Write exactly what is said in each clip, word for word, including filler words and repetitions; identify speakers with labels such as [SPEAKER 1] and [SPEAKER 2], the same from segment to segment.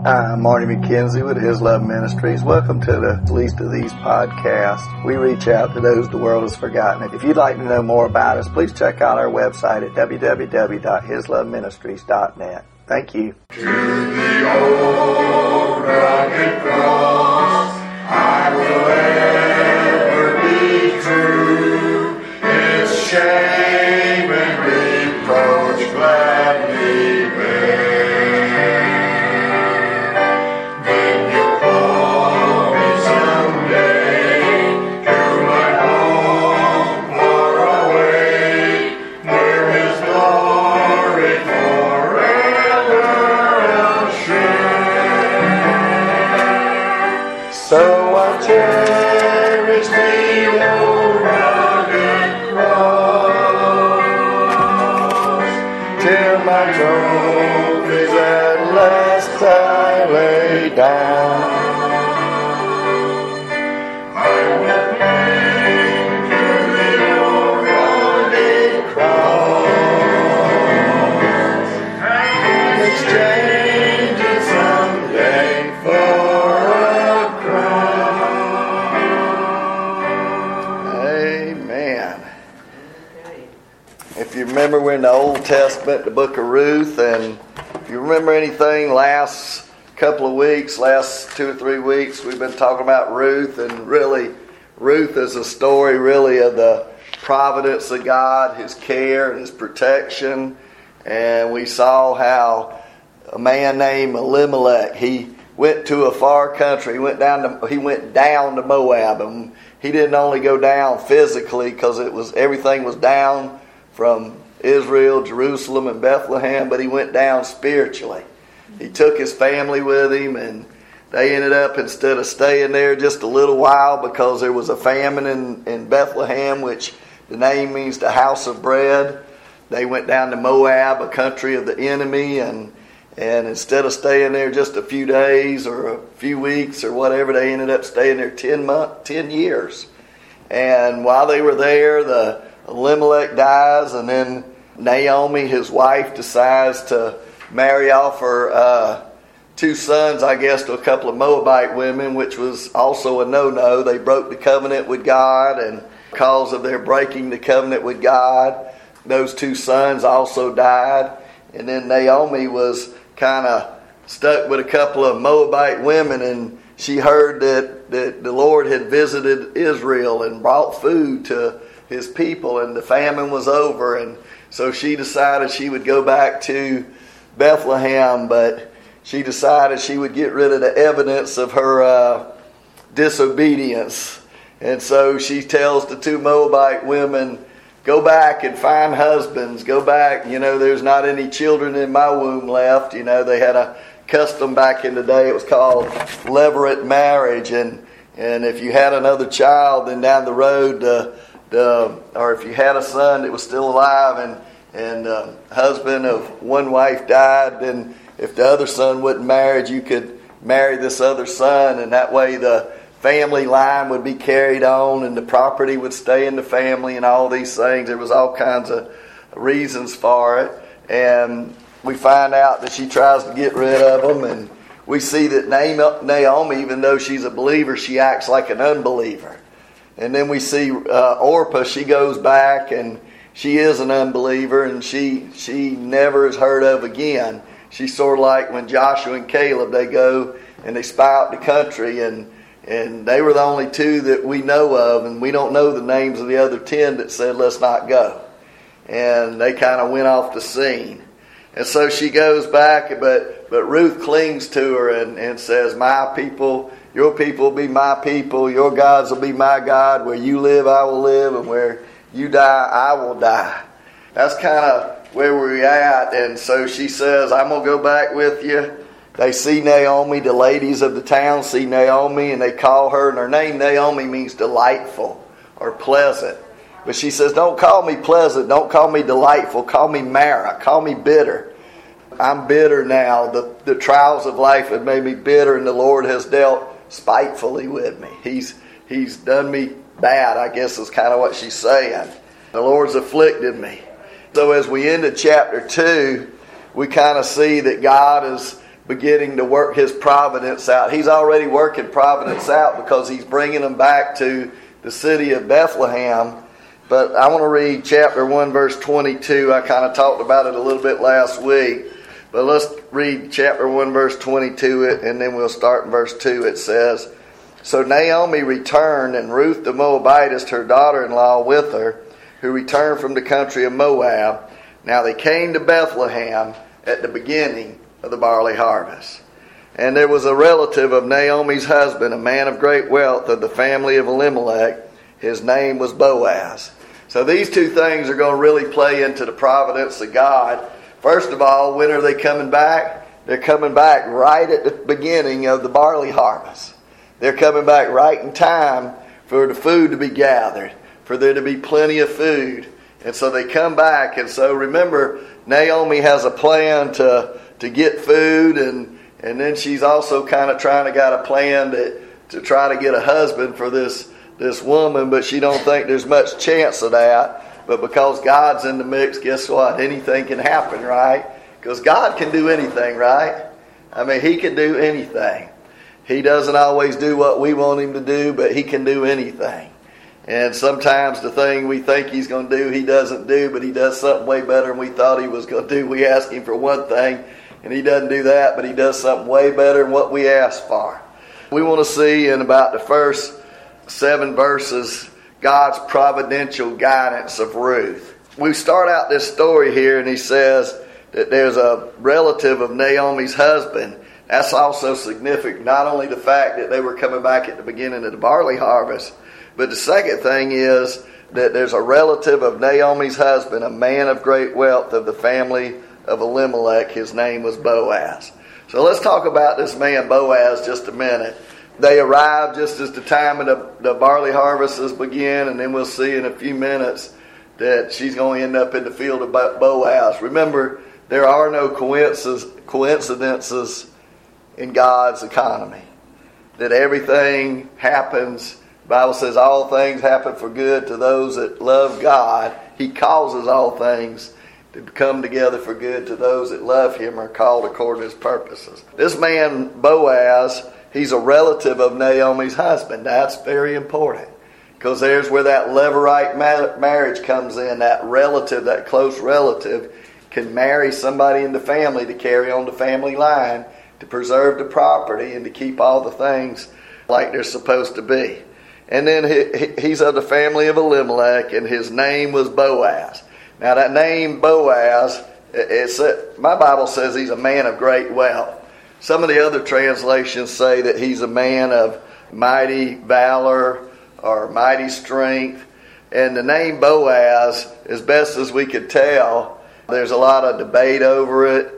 [SPEAKER 1] Hi, I'm Marty McKenzie with His Love Ministries. Welcome to the Least of These podcast. We reach out to those the world has forgotten. If you'd like to know more about us, please check out our website at w w w dot his love ministries dot net. Thank you.
[SPEAKER 2] To the old rugged cross, I will ever be true. Its shame and reproach gladly bear. When you call me someday to my home far away, where His glory forever I'll share.
[SPEAKER 1] So I cherish the old rugged cross, till my trophies at last I lay down.
[SPEAKER 2] I will cling to the old rugged cross and
[SPEAKER 1] Exchange it someday for a crown. Amen. If you remember, we're in the Old Testament, the book of Ruth, and if you remember anything, last couple of weeks, last two or three weeks, we've been talking about Ruth, and really, Ruth is a story really of the providence of God, His care and His protection. And we saw how a man named Elimelech, he went to a far country. He went down to he went down to Moab, and he didn't only go down physically because it was everything was down from Israel, Jerusalem, and Bethlehem, but he went down spiritually. He took his family with him, and they ended up, instead of staying there just a little while because there was a famine in, in Bethlehem, which the name means the house of bread, they went down to Moab, a country of the enemy, and and instead of staying there just a few days or a few weeks or whatever, they ended up staying there ten months, ten years. And while they were there, the Elimelech dies, and then Naomi, his wife, decides to marry off her uh, two sons, I guess, to a couple of Moabite women, which was also a no-no. They broke the covenant with God, and because of their breaking the covenant with God, those two sons also died. And then Naomi was kind of stuck with a couple of Moabite women, and she heard that, that the Lord had visited Israel and brought food to His people, and the famine was over, and so she decided she would go back to Bethlehem, but she decided she would get rid of the evidence of her uh, disobedience. And so she tells the two Moabite women, go back and find husbands. Go back. You know, there's not any children in my womb left. You know, they had a custom back in the day. It was called levirate marriage. And, and if you had another child, then down the road, uh, the, or if you had a son that was still alive and and the uh, husband of one wife died, then if the other son wasn't married, you could marry this other son, and that way the family line would be carried on and the property would stay in the family and all these things. There was all kinds of reasons for it. And we find out that she tries to get rid of them, and we see that Naomi, even though she's a believer, she acts like an unbeliever. And then we see uh, Orpah, she goes back and she is an unbeliever, and she she never is heard of again. She's sort of like when Joshua and Caleb, they go and they spy out the country, and and they were the only two that we know of, and we don't know the names of the other ten that said, let's not go. And they kind of went off the scene. And so she goes back, but, but Ruth clings to her and, and says, my people, your people will be my people, your gods will be my God. Where you live, I will live, and where you die, I will die. That's kind of where we're at. And so she says, I'm going to go back with you. They see Naomi, the ladies of the town see Naomi, and they call her, and her name Naomi means delightful or pleasant. But she says, don't call me pleasant, don't call me delightful, call me Mara, call me bitter. I'm bitter now. The, the trials of life have made me bitter, and the Lord has dealt spitefully with me. He's, he's done me bad, I guess is kind of what she's saying. The Lord's afflicted me. So as we ended chapter two, we kind of see that God has beginning to work his providence out. He's already working providence out because he's bringing them back to the city of Bethlehem. But I want to read chapter one, verse twenty-two. I kind of talked about it a little bit last week. But let's read chapter one, verse twenty-two, and then we'll start in verse two. It says, "So Naomi returned, and Ruth the Moabitess, her daughter-in-law, with her, who returned from the country of Moab. Now they came to Bethlehem at the beginning of the barley harvest. And there was a relative of Naomi's husband, a man of great wealth of the family of Elimelech. His name was Boaz." So these two things are going to really play into the providence of God. First of all, when are they coming back? They're coming back right at the beginning of the barley harvest. They're coming back right in time for the food to be gathered, for there to be plenty of food. And so they come back. And so remember, Naomi has a plan to, to get food, and, and then she's also kind of trying to got a plan to, to try to get a husband for this, this woman, but she don't think there's much chance of that. But because God's in the mix, guess what? Anything can happen, right? Because God can do anything, right? I mean, He can do anything. He doesn't always do what we want Him to do, but He can do anything. And sometimes the thing we think He's going to do, He doesn't do, but He does something way better than we thought He was going to do. We ask Him for one thing, and He doesn't do that, but He does something way better than what we asked for. We want to see in about the first seven verses God's providential guidance of Ruth. We start out this story here, and he says that there's a relative of Naomi's husband. That's also significant. Not only the fact that they were coming back at the beginning of the barley harvest, but the second thing is that there's a relative of Naomi's husband, a man of great wealth of the family of Elimelech. His name was Boaz. So let's talk about this man Boaz just a minute. They arrive just as the time of the, the barley harvests begin, and then we'll see in a few minutes that she's going to end up in the field of Boaz. Remember, there are no coincidences, coincidences in God's economy. That everything happens. The Bible says all things happen for good to those that love God. He causes all things to come together for good to those that love Him, are called according to His purposes. This man, Boaz, he's a relative of Naomi's husband. That's very important, because there's where that Levirate ma- marriage comes in. That relative, that close relative, can marry somebody in the family to carry on the family line, to preserve the property, and to keep all the things like they're supposed to be. And then he, he's of the family of Elimelech, and his name was Boaz. Now that name Boaz, it's, my Bible says he's a man of great wealth. Some of the other translations say that he's a man of mighty valor or mighty strength. And the name Boaz, as best as we could tell, there's a lot of debate over it,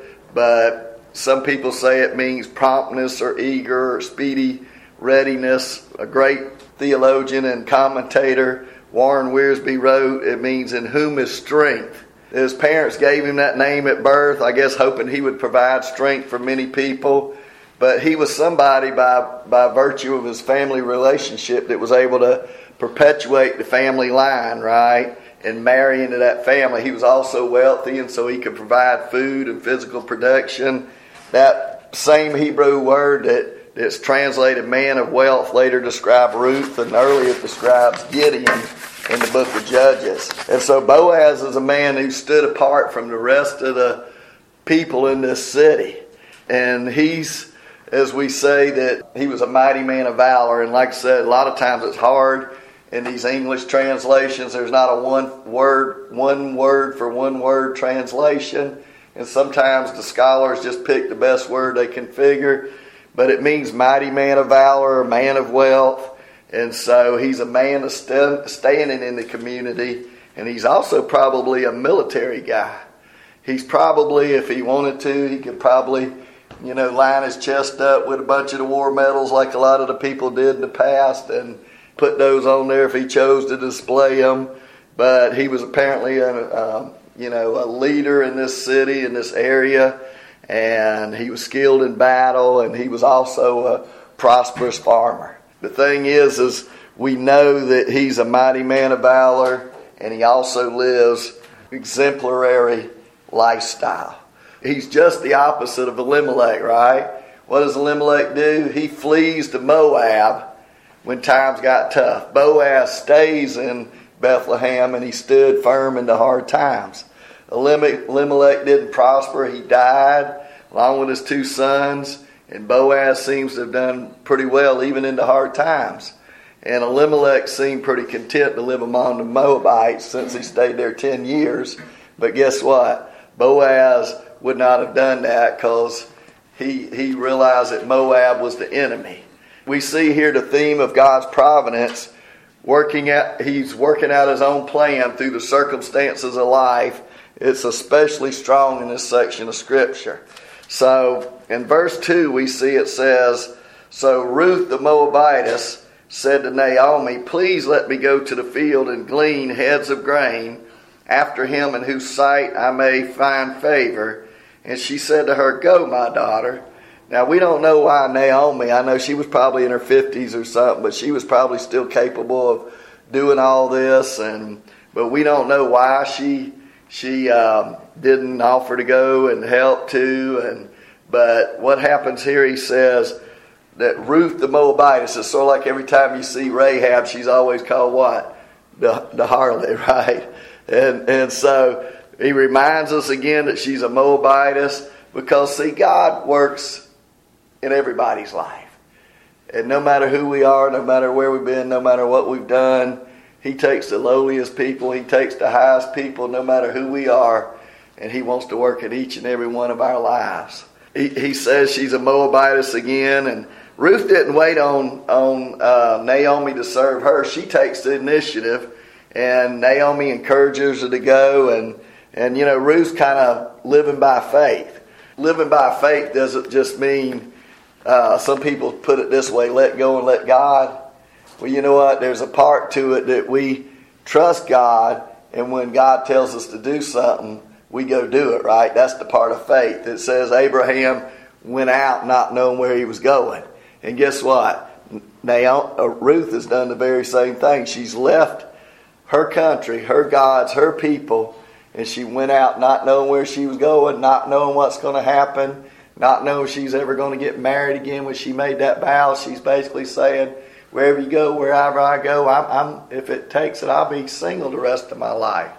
[SPEAKER 1] but some people say it means promptness or eager or speedy readiness. A great theologian and commentator, Warren Wiersbe, wrote, it means in whom is strength. His parents gave him that name at birth, I guess hoping he would provide strength for many people. But he was somebody by, by virtue of his family relationship that was able to perpetuate the family line, right? And marry into that family. He was also wealthy, and so he could provide food and physical protection. That same Hebrew word that, that's translated man of wealth later described Ruth, and earlier describes Gideon in the book of Judges. And so Boaz is a man who stood apart from the rest of the people in this city. And he's, as we say, that he was a mighty man of valor. And like I said, a lot of times it's hard in these English translations. There's not a one word, one word for one word translation. And sometimes the scholars just pick the best word they can figure. But it means mighty man of valor, man of wealth. And so he's a man of st- standing in the community. And he's also probably a military guy. He's probably, if he wanted to, he could probably, you know, line his chest up with a bunch of the war medals like a lot of the people did in the past and put those on there if he chose to display them. But he was apparently a, uh, you know, a leader in this city, in this area. And he was skilled in battle, and he was also a prosperous farmer. The thing is, is we know that he's a mighty man of valor, and he also lives exemplary lifestyle. He's just the opposite of Elimelech, right? What does Elimelech do? He flees to Moab when times got tough. Boaz stays in Bethlehem, and he stood firm in the hard times. Elimelech didn't prosper. He died along with his two sons, and Boaz seems to have done pretty well even in the hard times. And Elimelech seemed pretty content to live among the Moabites since he stayed there ten years. But guess what? Boaz would not have done that because he, he realized that Moab was the enemy. We see here the theme of God's providence. Working at, he's working out his own plan through the circumstances of life. It's especially strong in this section of Scripture. So in verse two we see it says, So Ruth the Moabitess said to Naomi, Please let me go to the field and glean heads of grain after him in whose sight I may find favor. And she said to her, Go, my daughter. Now we don't know why Naomi, I know she was probably in her fifties or something, but she was probably still capable of doing all this. And but we don't know why she she um, didn't offer to go and help too. And but what happens here? He says that Ruth the Moabitess is sort of like every time you see Rahab, she's always called what? The the harlot, right? And and so he reminds us again that she's a Moabitess because see, God works in everybody's life. And no matter who we are, no matter where we've been, no matter what we've done, He takes the lowliest people, He takes the highest people, no matter who we are, and He wants to work in each and every one of our lives. He, he says she's a Moabitess again, and Ruth didn't wait on, on uh, Naomi to serve her. She takes the initiative, and Naomi encourages her to go, and, and you know, Ruth's kind of living by faith. Living by faith doesn't just mean, uh, some people put it this way, let go and let God. Well, you know what? There's a part to it that we trust God, and when God tells us to do something, we go do it, right? That's the part of faith. It says Abraham went out not knowing where he was going. And guess what? Naomi, uh, Ruth has done the very same thing. She's left her country, her gods, her people, and she went out not knowing where she was going, not knowing what's going to happen, not knowing if she's ever going to get married again. When she made that vow, she's basically saying, wherever you go, wherever I go, I'm, I'm, if it takes it, I'll be single the rest of my life.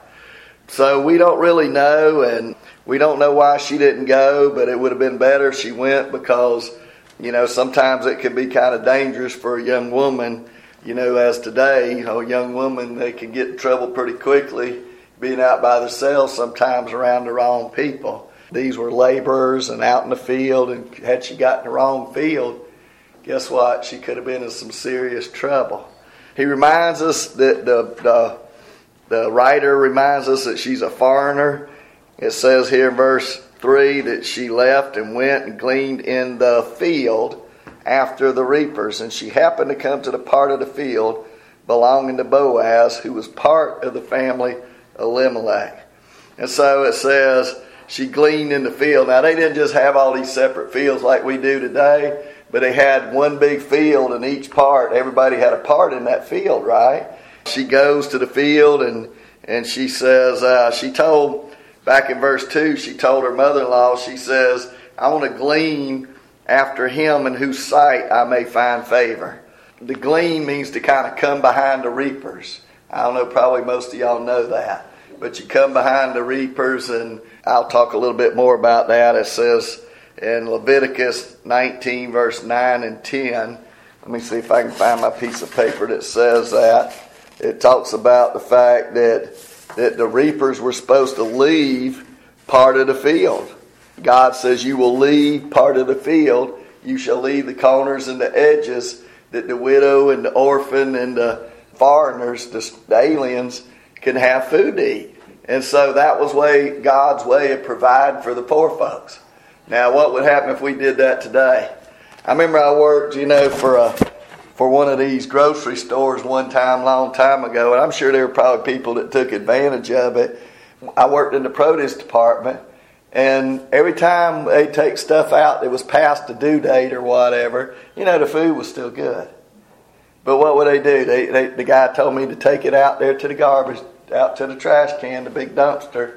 [SPEAKER 1] So we don't really know, and we don't know why she didn't go, but it would have been better if she went because, you know, sometimes it can be kind of dangerous for a young woman, you know, as today, you know, a young woman, they can get in trouble pretty quickly being out by themselves sometimes around the wrong people. These were laborers and out in the field, and had she gotten the wrong field, guess what? She could have been in some serious trouble. He reminds us that the, the, the writer reminds us that she's a foreigner. It says here in verse three that she left and went and gleaned in the field after the reapers. And she happened to come to the part of the field belonging to Boaz, who was part of the family of Elimelech. And so it says she gleaned in the field. Now they didn't just have all these separate fields like we do today, but they had one big field, and each part, everybody had a part in that field, right? She goes to the field, and, and she says, uh, she told, back in verse two, she told her mother-in-law, she says, I want to glean after him in whose sight I may find favor. The glean means to kind of come behind the reapers. I don't know, probably most of y'all know that. But you come behind the reapers, and I'll talk a little bit more about that. It says in Leviticus nineteen, verse nine and ten. Let me see if I can find my piece of paper that says that. It talks about the fact that, that the reapers were supposed to leave part of the field. God says, you will leave part of the field. You shall leave the corners and the edges, that the widow and the orphan and the foreigners, the, the aliens, can have food to eat. And so that was way God's way of providing for the poor folks. Now, what would happen if we did that today? I remember I worked, you know, for a for one of these grocery stores one time, long time ago, and I'm sure there were probably people that took advantage of it. I worked in the produce department, and every time they take stuff out that was past the due date or whatever, you know, the food was still good. But what would they do? They, they, the guy told me to take it out there to the garbage, out to the trash can, the big dumpster,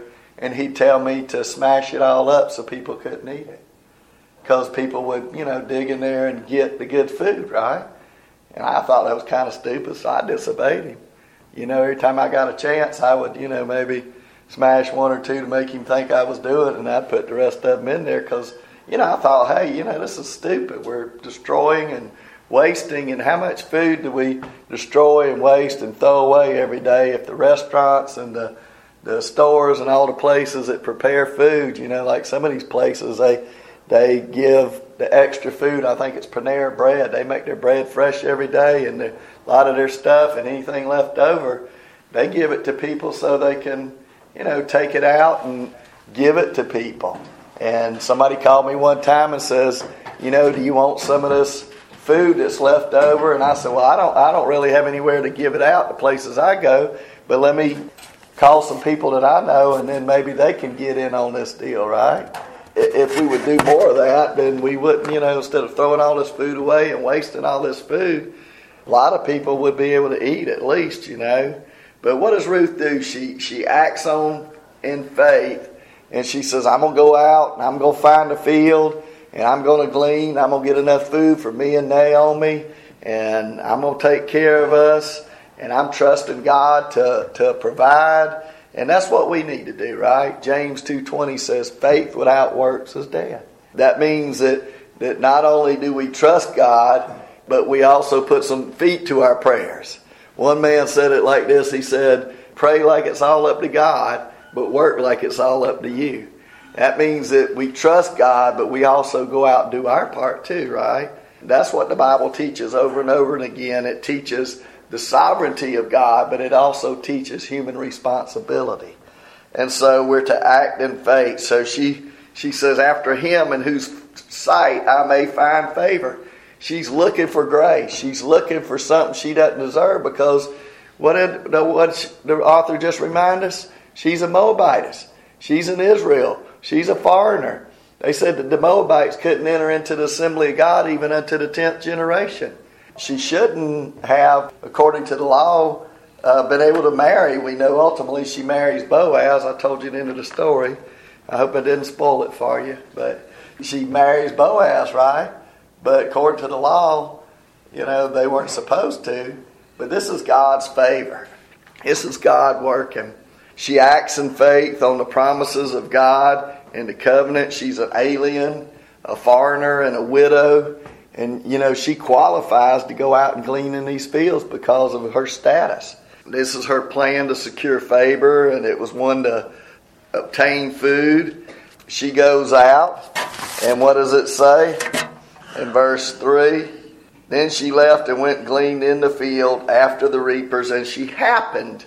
[SPEAKER 1] and he'd tell me to smash it all up so people couldn't eat it. Because people would, you know, dig in there and get the good food, right? And I thought that was kind of stupid, so I disobeyed him. You know, every time I got a chance, I would, you know, maybe smash one or two to make him think I was doing it, and I'd put the rest of them in there because, you know, I thought, hey, you know, this is stupid. We're destroying and wasting, and how much food do we destroy and waste and throw away every day if the restaurants and the, the stores and all the places that prepare food, you know, like some of these places, they they give the extra food. I think it's Panera Bread. They make their bread fresh every day, and a lot of their stuff and anything left over, they give it to people so they can, you know, take it out and give it to people. And somebody called me one time and says, you know, do you want some of this food that's left over? And I said, well, I don't I don't really have anywhere to give it out, the places I go, but let me call some people that I know, and then maybe they can get in on this deal, right? If we would do more of that, then we wouldn't, you know, instead of throwing all this food away and wasting all this food, a lot of people would be able to eat at least, you know. But what does Ruth do? She she acts on in faith, and she says, I'm going to go out, and I'm going to find a field, and I'm going to glean. I'm going to get enough food for me and Naomi, and I'm going to take care of us, and I'm trusting God to, to provide. And that's what we need to do, right? James two twenty says, faith without works is dead. That means that, that not only do we trust God, but we also put some feet to our prayers. One man said it like this. He said, pray like it's all up to God, but work like it's all up to you. That means that we trust God, but we also go out and do our part too, right? That's what the Bible teaches over and over and again. It teaches the sovereignty of God, but it also teaches human responsibility. And so we're to act in faith. So she she says, after him in whose sight I may find favor. She's looking for grace. She's looking for something she doesn't deserve, because what did the, what the author just remind us? She's a Moabitess. She's in Israel. She's a foreigner. They said that the Moabites couldn't enter into the assembly of God even unto the tenth generation. She shouldn't have, according to the law, uh, been able to marry. We know ultimately she marries Boaz. I told you the end of the story. I hope I didn't spoil it for you. But she marries Boaz, right? But according to the law, you know, they weren't supposed to. But this is God's favor. This is God working. She acts in faith on the promises of God and the covenant. She's an alien, a foreigner, and a widow. And, you know, she qualifies to go out and glean in these fields because of her status. This is her plan to secure favor, and it was one to obtain food. She goes out, and what does it say in verse three? Then she left and went and gleaned in the field after the reapers, and she happened,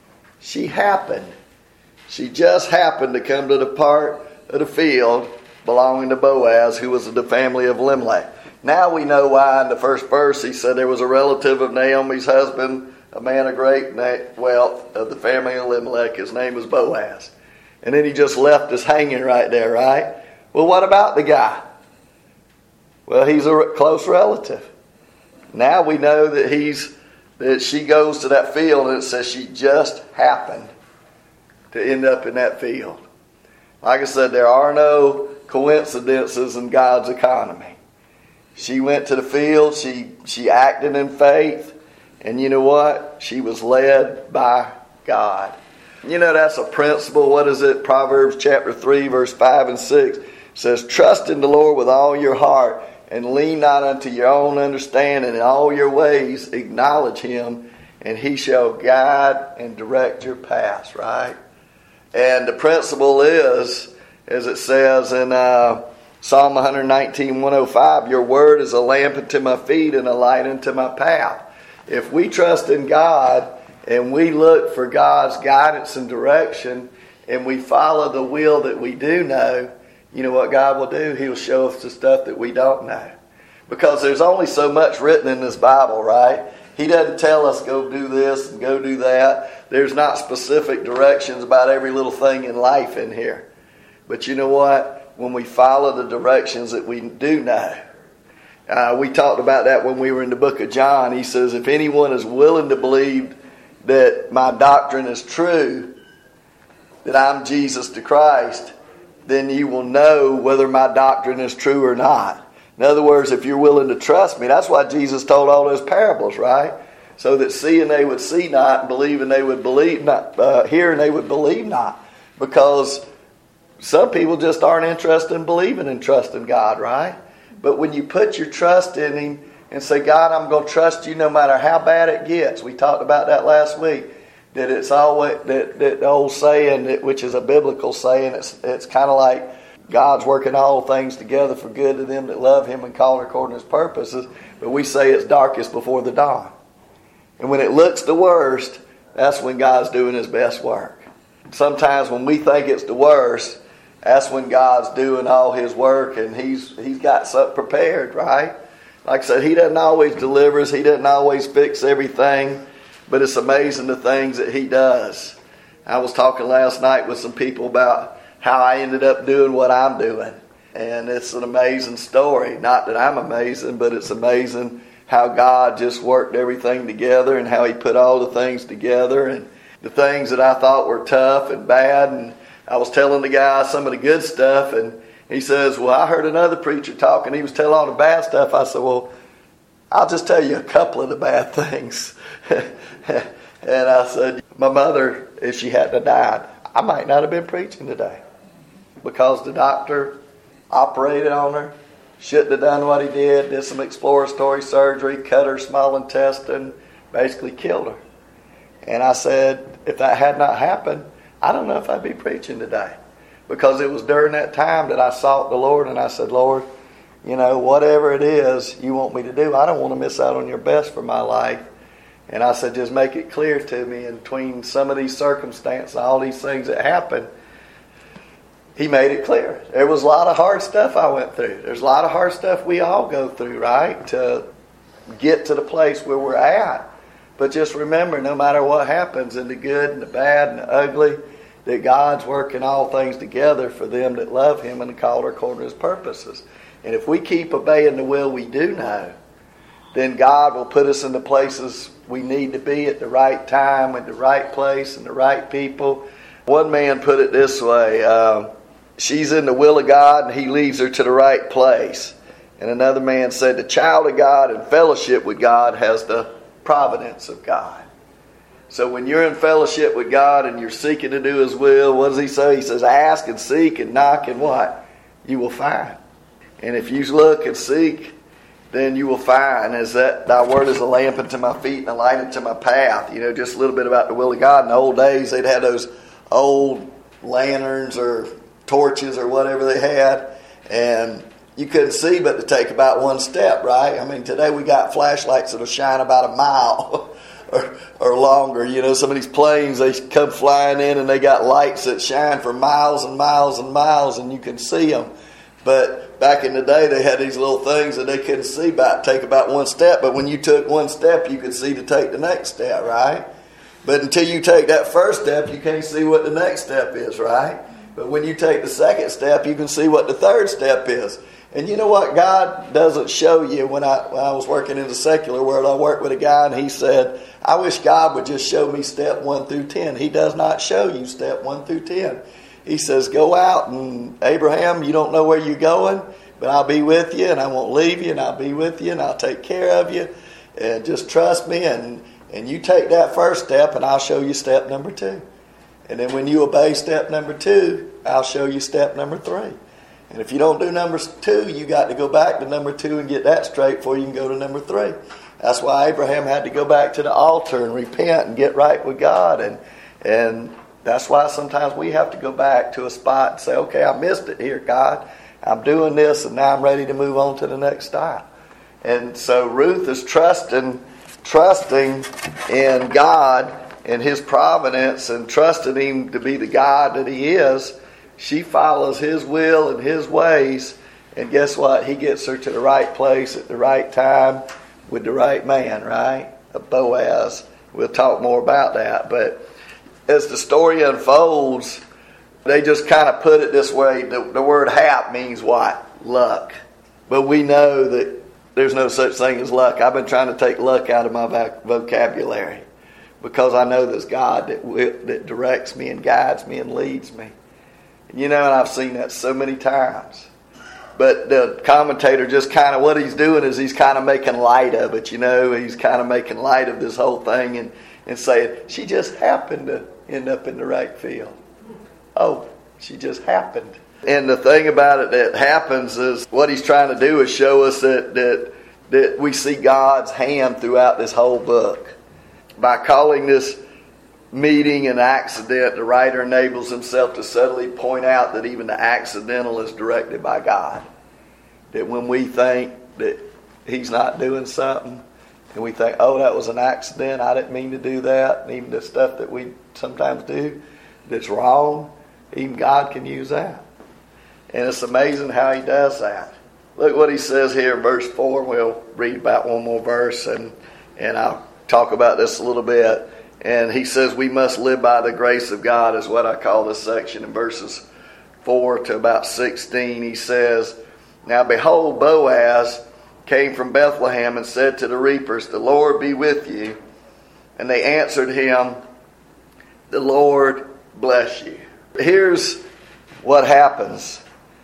[SPEAKER 1] she happened, she just happened to come to the part of the field belonging to Boaz, who was of the family of Elimelech. Now we know why in the first verse he said there was a relative of Naomi's husband, a man of great wealth of the family of Elimelech. His name was Boaz. And then he just left us hanging right there, right? Well, what about the guy? Well, he's a close relative. Now we know that he's that she goes to that field, and it says she just happened to end up in that field. Like I said, there are no coincidences in God's economy. She went to the field, she, she acted in faith, and you know what? She was led by God. You know, that's a principle. What is it? Proverbs chapter three, verse five and six says, trust in the Lord with all your heart, and lean not unto your own understanding. In all your ways acknowledge him, and he shall guide and direct your paths, right? And the principle is, as it says in uh, Psalm one nineteen, one oh five, your word is a lamp unto my feet and a light unto my path. If we trust in God and we look for God's guidance and direction, and we follow the will that we do know, you know what God will do? He'll show us the stuff that we don't know. Because there's only so much written in this Bible, right? He doesn't tell us go do this and go do that. There's not specific directions about every little thing in life in here. But you know what? When we follow the directions that we do know. Uh, we talked about that when we were in the book of John. He says, if anyone is willing to believe that my doctrine is true, that I'm Jesus the Christ, then you will know whether my doctrine is true or not. In other words, if you're willing to trust me, that's why Jesus told all those parables, right? So that seeing they would see not, and believing they would believe not, uh, hearing they would believe not. Because some people just aren't interested in believing and trusting God, right? But when you put your trust in Him and say, God, I'm going to trust you no matter how bad it gets. We talked about that last week. That it's always, that, that the old saying, that, which is a biblical saying, it's, it's kind of like God's working all things together for good to them that love Him and call according to His purposes. But we say it's darkest before the dawn. And when it looks the worst, that's when God's doing His best work. Sometimes when we think it's the worst, that's when God's doing all His work and He's He's got something prepared, right? Like I said, He doesn't always deliver us. He doesn't always fix everything. But it's amazing the things that He does. I was talking last night with some people about how I ended up doing what I'm doing. And it's an amazing story. Not that I'm amazing, but it's amazing how God just worked everything together and how He put all the things together. And the things that I thought were tough and bad. And I was telling the guy some of the good stuff. And he says, well, I heard another preacher talking. He was telling all the bad stuff. I said, well, I'll just tell you a couple of the bad things. And I said, my mother, if she hadn't died, I might not have been preaching today. Because the doctor operated on her, shouldn't have done what he did, did some exploratory surgery, cut her small intestine, basically killed her. And I said, if that had not happened, I don't know if I'd be preaching today. Because it was during that time that I sought the Lord and I said, Lord, you know, whatever it is you want me to do, I don't want to miss out on your best for my life. And I said, just make it clear to me. And between some of these circumstances, all these things that happened, He made it clear. There was a lot of hard stuff I went through. There's a lot of hard stuff we all go through, right? To get to the place where we're at. But just remember, no matter what happens, in the good and the bad and the ugly, that God's working all things together for them that love Him and called according to His purposes. And if we keep obeying the will we do know, then God will put us in the places we need to be at the right time, in the right place, and the right people. One man put it this way, uh, she's in the will of God and He leads her to the right place. And another man said, the child of God in fellowship with God has the providence of God. So when you're in fellowship with God and you're seeking to do His will, what does He say? He says, ask and seek and knock and what? You will find. And if you look and seek, then you will find, as that thy word is a lamp unto my feet and a light unto my path. You know, just a little bit about the will of God. In the old days, they'd had those old lanterns or torches or whatever they had, and you couldn't see but to take about one step, right? I mean, today we got flashlights that'll shine about a mile or, or longer. You know, some of these planes, they come flying in and they got lights that shine for miles and miles and miles, and you can see them. But back in the day, they had these little things that they couldn't see about, take about one step. But when you took one step, you could see to take the next step, right? But until you take that first step, you can't see what the next step is, right? But when you take the second step, you can see what the third step is. And you know what God doesn't show you? When I, when I was working in the secular world, I worked with a guy and he said, I wish God would just show me step one through ten. He does not show you step one through ten. He says, go out, and Abraham, you don't know where you're going, but I'll be with you, and I won't leave you, and I'll be with you, and I'll take care of you, and just trust me, and, and you take that first step, and I'll show you step number two. And then when you obey step number two, I'll show you step number three. And if you don't do number two, you got to go back to number two and get that straight before you can go to number three. That's why Abraham had to go back to the altar and repent and get right with God, and and that's why sometimes we have to go back to a spot and say, okay, I missed it here, God. I'm doing this, and now I'm ready to move on to the next step. And so Ruth is trusting, trusting in God and His providence and trusting Him to be the God that He is. She follows His will and His ways. And guess what? He gets her to the right place at the right time with the right man, right? A Boaz. We'll talk more about that. But as the story unfolds, they just kind of put it this way. The, the word hap means what? Luck. But we know that there's no such thing as luck. I've been trying to take luck out of my vocabulary. because I know there's God that will, that directs me and guides me and leads me. You know, and I've seen that so many times. But the commentator just kind of, what he's doing is he's kind of making light of it, you know. He's kind of making light of this whole thing and, and saying, she just happened to end up in the right field. Oh, she just happened. And the thing about it that happens is what he's trying to do is show us that, that, that we see God's hand throughout this whole book. By calling this meeting an accident, the writer enables himself to subtly point out that even the accidental is directed by God. That when we think that he's not doing something, and we think, oh, that was an accident, I didn't mean to do that, and even the stuff that we sometimes do that's wrong, even God can use that. And it's amazing how he does that. Look what he says here in verse four. We'll read about one more verse, and, and I'll talk about this a little bit. And he says we must live by the grace of God is what I call this section. In verses four to about sixteen, he says, now behold, Boaz came from Bethlehem and said to the reapers, the Lord be with you. And they answered him, the Lord bless you. Here's what happens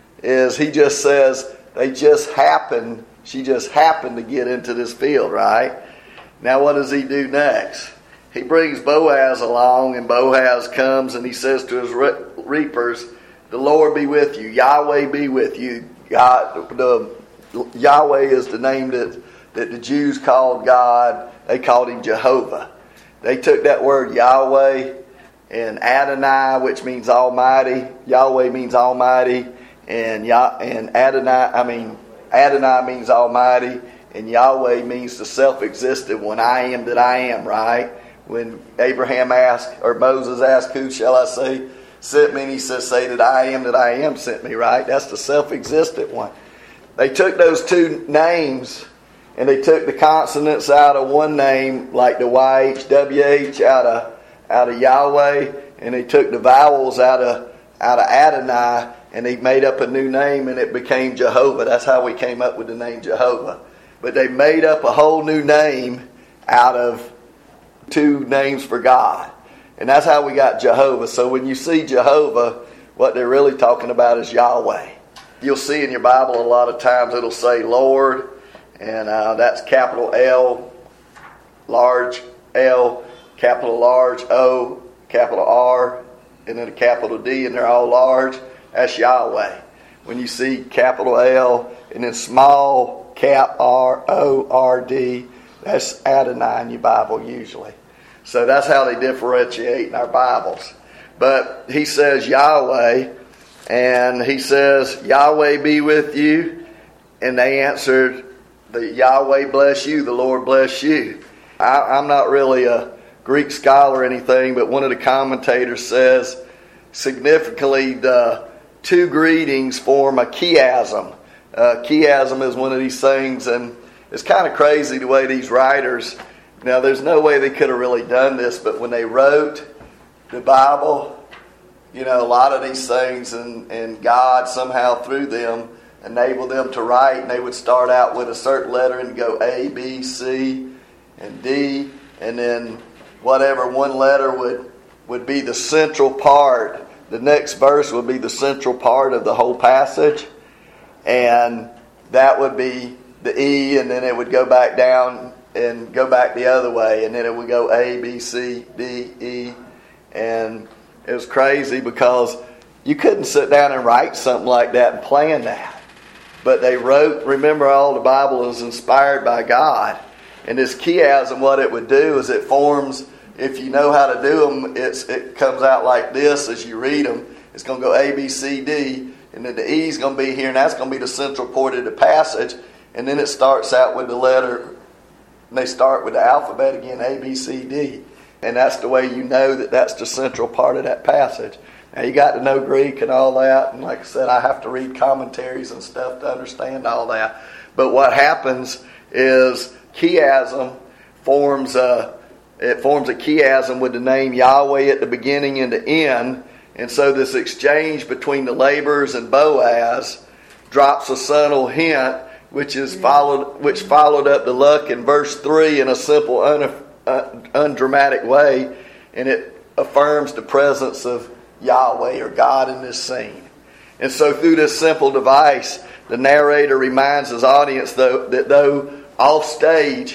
[SPEAKER 1] is he just says they just happened, she just happened to get into this field, right? Now what does he do next? He brings Boaz along, and Boaz comes and he says to his reapers, the Lord be with you, Yahweh be with you. God, the Yahweh is the name that, that the Jews called God. They called him Jehovah. They took that word Yahweh and Adonai, which means Almighty. Yahweh means Almighty, and Yah, and Adonai, I mean Adonai means Almighty, and Yahweh means the self-existent one. I am that I am, right? When Abraham asked, or Moses asked, who shall I say sent me? And he says, say that I am that I am sent me, right? That's the self-existent one. They took those two names and they took the consonants out of one name, like the Y H W H out of out of Yahweh, and they took the vowels out of out of Adonai, and they made up a new name, and it became Jehovah. That's how we came up with the name Jehovah. But they made up a whole new name out of two names for God. And that's how we got Jehovah. So when you see Jehovah, what they're really talking about is Yahweh. You'll see in your Bible a lot of times it'll say Lord, and uh, that's capital L, large L, capital large O, capital R, and then a capital D, and they're all large. That's Yahweh. When you see capital L and then small cap R O R D, that's Adonai in your Bible usually. So that's how they differentiate in our Bibles. But he says Yahweh, and he says, Yahweh be with you. And they answered, the Yahweh bless you, the Lord bless you. I, I'm not really a Greek scholar or anything, but one of the commentators says, significantly, the two greetings form a chiasm. Uh, chiasm is one of these things, and it's kind of crazy the way these writers, now there's no way they could have really done this, but when they wrote the Bible, you know, a lot of these things, and, and God somehow through them enabled them to write, and they would start out with a certain letter and go A, B, C, and D, and then whatever one letter would, would be the central part. The next verse would be the central part of the whole passage, and that would be the E, and then it would go back down and go back the other way, and then it would go A, B, C, D, E, and it was crazy because you couldn't sit down and write something like that and plan that. But they wrote, remember, all the Bible is inspired by God, and this chiasm, what it would do is it forms, if you know how to do them, it's, it comes out like this as you read them. It's going to go A, B, C, D, and then the E is going to be here, and that's going to be the central part of the passage. And then it starts out with the letter, and they start with the alphabet again, A, B, C, D. And that's the way you know that that's the central part of that passage. Now, you got to know Greek and all that. And like I said, I have to read commentaries and stuff to understand all that. But what happens is chiasm forms a, it forms a chiasm with the name Yahweh at the beginning and the end. And so this exchange between the laborers and Boaz drops a subtle hint, which is followed, which followed up the luck in verse three in a simple, undramatic way, and it affirms the presence of Yahweh or God in this scene. And so through this simple device, the narrator reminds his audience though, that though off stage,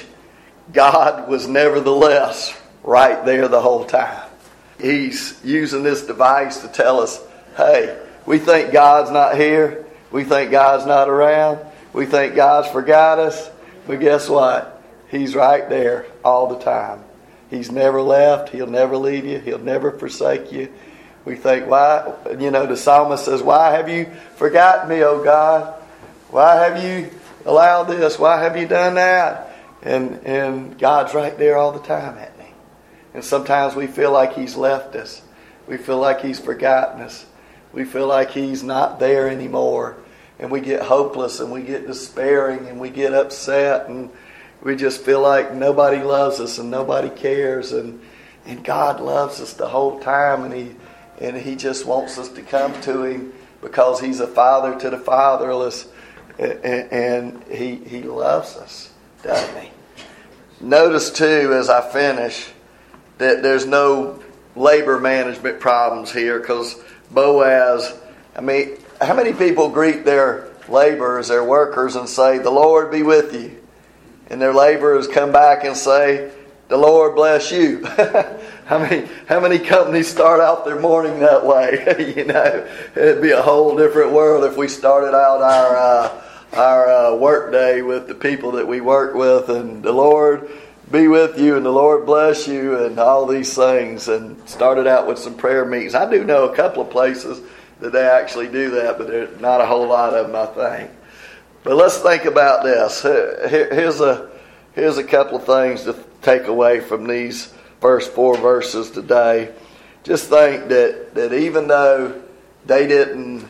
[SPEAKER 1] God was nevertheless right there the whole time. He's using this device to tell us, hey, we think God's not here. We think God's not around. We think God's forgot us. But guess what? He's right there all the time. He's never left. He'll never leave you. He'll never forsake you. We think, why? You know, the psalmist says, why have you forgotten me, O God? Why have you allowed this? Why have you done that? And and God's right there all the time, isn't He? And sometimes we feel like He's left us. We feel like He's forgotten us. We feel like He's not there anymore. And we get hopeless and we get despairing and we get upset and we just feel like nobody loves us and nobody cares. And and God loves us the whole time, and He and He just wants us to come to Him because He's a father to the fatherless, and, and He He loves us, doesn't He? Notice too, as I finish, that there's no labor management problems here, because Boaz, I mean, how many people greet their laborers, their workers, and say, "The Lord be with you," and their laborers come back and say, "The Lord bless you"? How many how many companies start out their morning that way? You know, it'd be a whole different world if we started out our uh, our uh, work day with the people that we work with, and the Lord be with you, and the Lord bless you, and all these things, and started out with some prayer meetings. I do know a couple of places that they actually do that, but there's not a whole lot of them, I think. But let's think about this. Here, here's a here's a couple of things to take away from these first four verses today. Just think that, that even though they didn't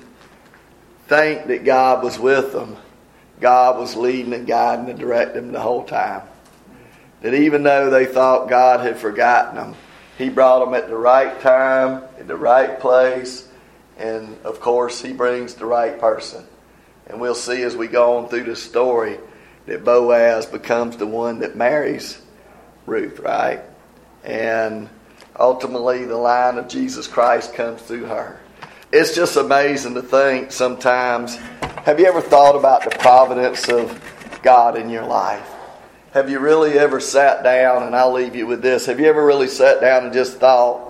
[SPEAKER 1] think that God was with them, God was leading and guiding and directing them the whole time. That even though they thought God had forgotten them, He brought them at the right time, in the right place, and of course He brings the right person. And we'll see as we go on through the story that Boaz becomes the one that marries Ruth, right? And ultimately the line of Jesus Christ comes through her. It's just amazing to think sometimes. Have you ever thought about the providence of God in your life? Have you really ever sat down, and I'll leave you with this, have you ever really sat down and just thought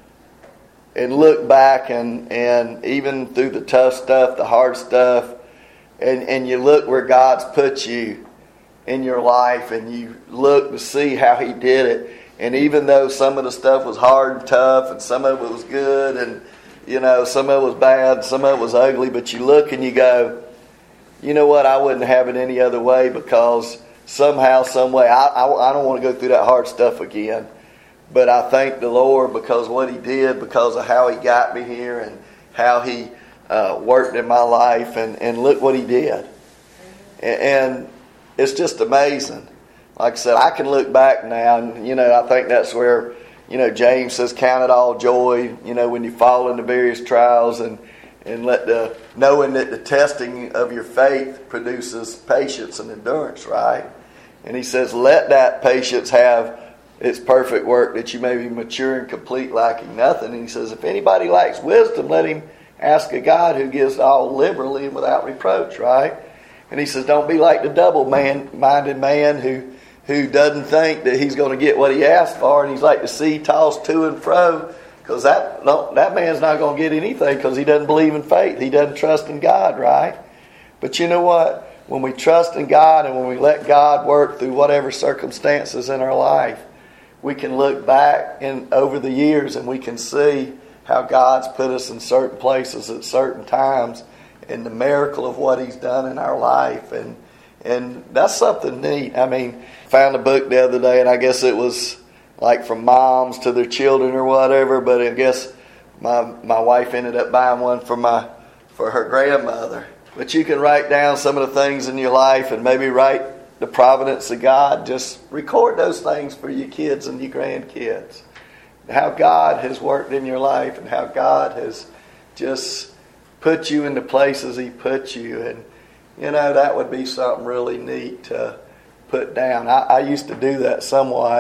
[SPEAKER 1] and looked back and, and even through the tough stuff, the hard stuff, and, and you look where God's put you in your life, and you look to see how He did it. And even though some of the stuff was hard and tough, and some of it was good, and you know, some of it was bad, some of it was ugly, but you look and you go, you know what, I wouldn't have it any other way, because somehow, some way, I, I, I don't want to go through that hard stuff again. But I thank the Lord because what He did, because of how He got me here, and how He uh, worked in my life, and, and look what He did. And, and it's just amazing. Like I said, I can look back now, and you know, I think that's where, you know, James says, "Count it all joy," you know, when you fall into various trials, and and let the knowing that the testing of your faith produces patience and endurance, right? And he says, "Let that patience have its perfect work, that you may be mature and complete, lacking nothing." And he says, "If anybody lacks wisdom, let him ask of God, who gives all liberally and without reproach," right? And he says, don't be like the double-minded man who who doesn't think that he's going to get what he asked for, and he's like the sea tossed to and fro, because that no, that man's not going to get anything because he doesn't believe in faith. He doesn't trust in God, right? But you know what? When we trust in God and when we let God work through whatever circumstances in our life, we can look back in over the years and we can see how God's put us in certain places at certain times, and the miracle of what He's done in our life. And and that's something neat. I mean, I found a book the other day, and I guess it was like from moms to their children or whatever, but I guess my my wife ended up buying one for my for her grandmother. But you can write down some of the things in your life and maybe write the providence of God. Just record those things for your kids and your grandkids. How God has worked in your life and how God has just put you into places He put you. And, you know, that would be something really neat to put down. I, I used to do that somewhat.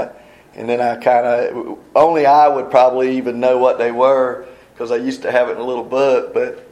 [SPEAKER 1] And then I kind of, only I would probably even know what they were because I used to have it in a little book. But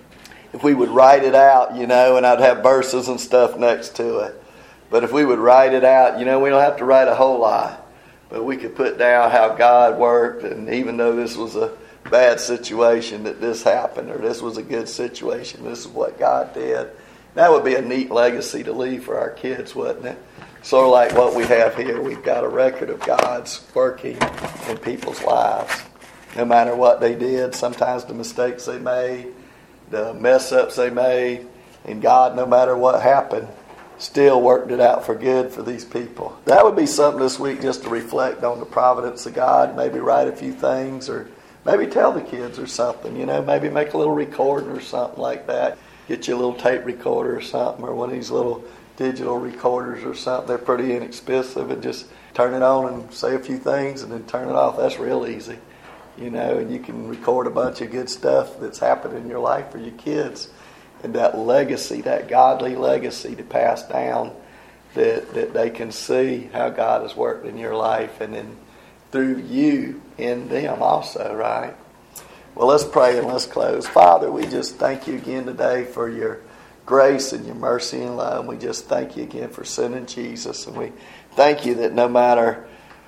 [SPEAKER 1] if we would write it out, you know, and I'd have verses and stuff next to it. But if we would write it out, you know, we don't have to write a whole lot. But we could put down how God worked, and even though this was a bad situation, that this happened, or this was a good situation, this is what God did. That would be a neat legacy to leave for our kids, wouldn't it? Sort of like what we have here. We've got a record of God's working in people's lives. No matter what they did, sometimes the mistakes they made, the mess-ups they made, and God, no matter what happened, still worked it out for good for these people. That would be something this week just to reflect on the providence of God. Maybe write a few things, or maybe tell the kids or something. You know, maybe make a little recording or something like that. Get you a little tape recorder or something, or one of these little digital recorders or something. They're pretty inexpensive, and just turn it on and say a few things and then turn it off. That's real easy, you know, and you can record a bunch of good stuff that's happened in your life for your kids. And that legacy, that godly legacy to pass down, that, that they can see how God has worked in your life, and then through you in them also, right? Well, let's pray and let's close. Father, we just thank you again today for your grace and your mercy and love. And we just thank you again for sending Jesus. And we thank you that no matter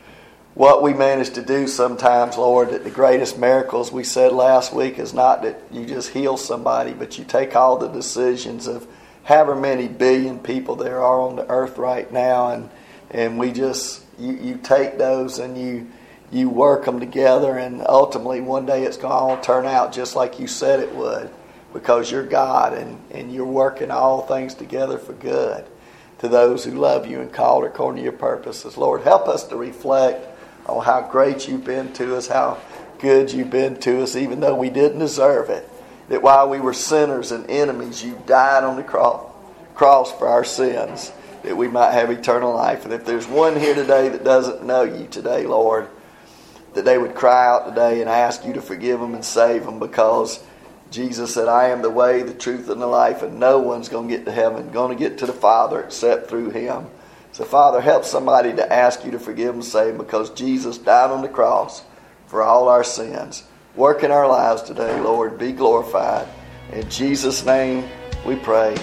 [SPEAKER 1] what we manage to do sometimes, Lord, that the greatest miracles we said last week is not that you just heal somebody, but you take all the decisions of however many billion people there are on the earth right now, and and we just, you, you take those and you you work them together, and ultimately one day it's going to all turn out just like you said it would, because you're God, and, and you're working all things together for good to those who love you and called according to your purposes. Lord, help us to reflect on how great you've been to us, how good you've been to us, even though we didn't deserve it. That while we were sinners and enemies, you died on the cross, cross for our sins, that we might have eternal life. And if there's one here today that doesn't know you today, Lord, that they would cry out today and ask you to forgive them and save them, because Jesus said, I am the way, the truth, and the life, and no one's going to get to heaven, going to get to the Father except through him. So, Father, help somebody to ask you to forgive them and save them, because Jesus died on the cross for all our sins. Work in our lives today, Lord. Be glorified. In Jesus' name we pray.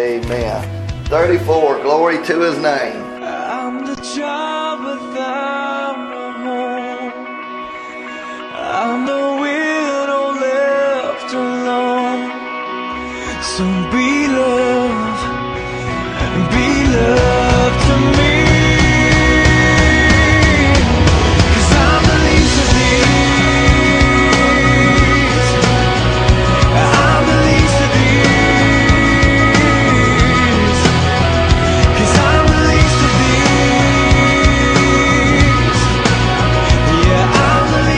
[SPEAKER 1] Amen. thirty-four, glory to his name.
[SPEAKER 3] I'm the child without a home. I'm the widow left alone. So be love, be love to me. 'Cause I'm the least of these. I'm the least of these. 'Cause I'm the least of these. Yeah, I'm the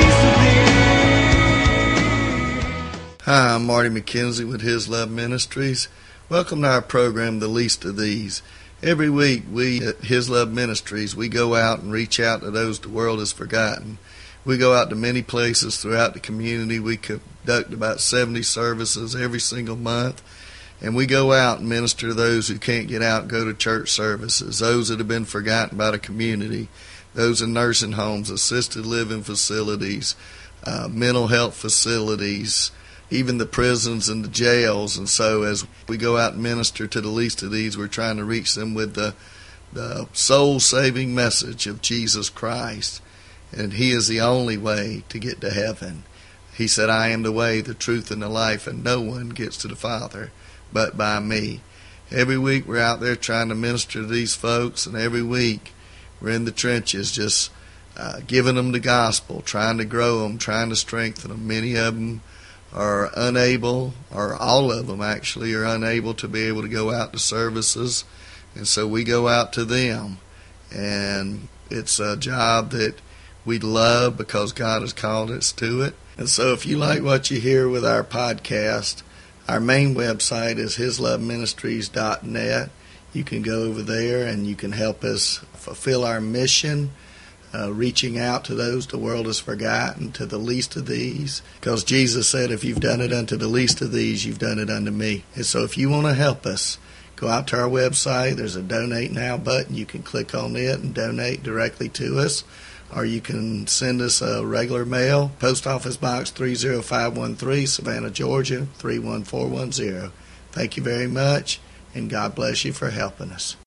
[SPEAKER 3] least of these.
[SPEAKER 4] Hi, I'm Marty McKenzie with His Love Ministries. Welcome to our program, The Least of These. Every week, we at His Love Ministries, we go out and reach out to those the world has forgotten. We go out to many places throughout the community. We conduct about seventy services every single month. And we go out and minister to those who can't get out and go to church services, those that have been forgotten by the community, those in nursing homes, assisted living facilities, uh, mental health facilities, even the prisons and the jails. And so as we go out and minister to the least of these, we're trying to reach them with the, the soul-saving message of Jesus Christ. And he is the only way to get to heaven. He said, I am the way, the truth, and the life, and no one gets to the Father but by me. Every week we're out there trying to minister to these folks, and every week we're in the trenches just uh, giving them the gospel, trying to grow them, trying to strengthen them. Many of them are unable, or all of them actually, are unable to be able to go out to services. And so we go out to them. And it's a job that we love because God has called us to it. And so if you like what you hear with our podcast, our main website is his love ministries dot net. You can go over there and you can help us fulfill our mission, Uh, reaching out to those the world has forgotten, to the least of these. Because Jesus said, if you've done it unto the least of these, you've done it unto me. And so if you want to help us, go out to our website. There's a Donate Now button. You can click on it and donate directly to us. or you can send us a regular mail, Post Office Box three oh five one three, Savannah, Georgia three one four one zero. Thank you very much, and God bless you for helping us.